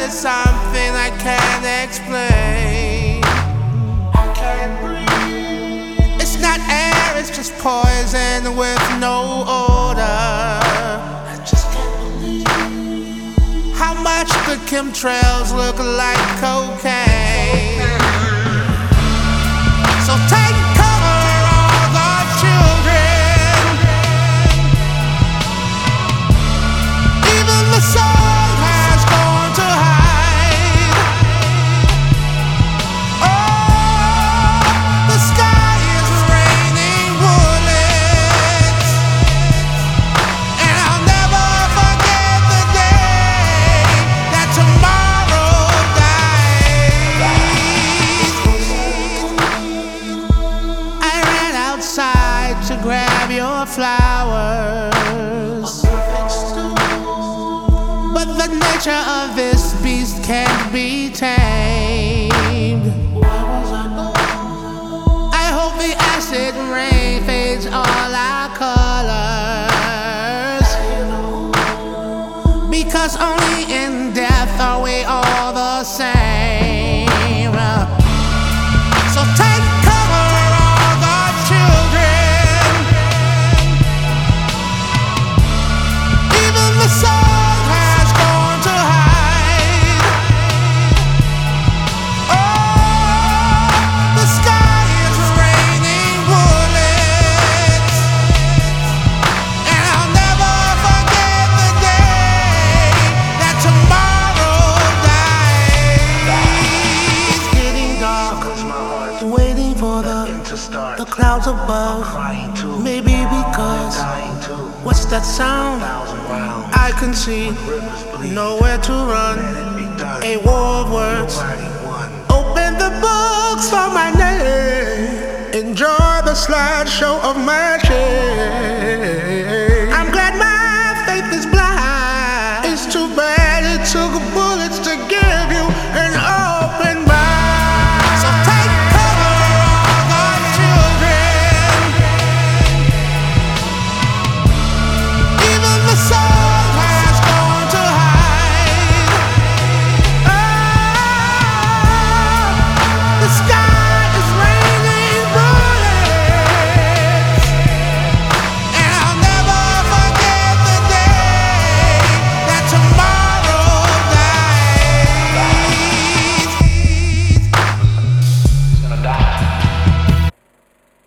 is something I can't explain. I can't breathe. It's not air, it's just poison with no odor. I just can't believe how much the chemtrails look like cocaine. So take cover, all the children. Even the sun has gone to hide. Oh, the sky is raining bullets, and I'll never forget the day that tomorrow dies. I ran outside to grab your flowers, but the nature of this beast can't be tamed. I hope the acid rain fades all our colors, because only in death are we all the same. So take cover, all the children. Even the sun has gone to hide. Oh, the sky is raining bullets, and I'll never forget the day that tomorrow dies. Getting dark, waiting for the clouds above. Maybe because what's that sound? I can see nowhere to run. A war of words. Open the books for my name. Enjoy the slideshow of magic.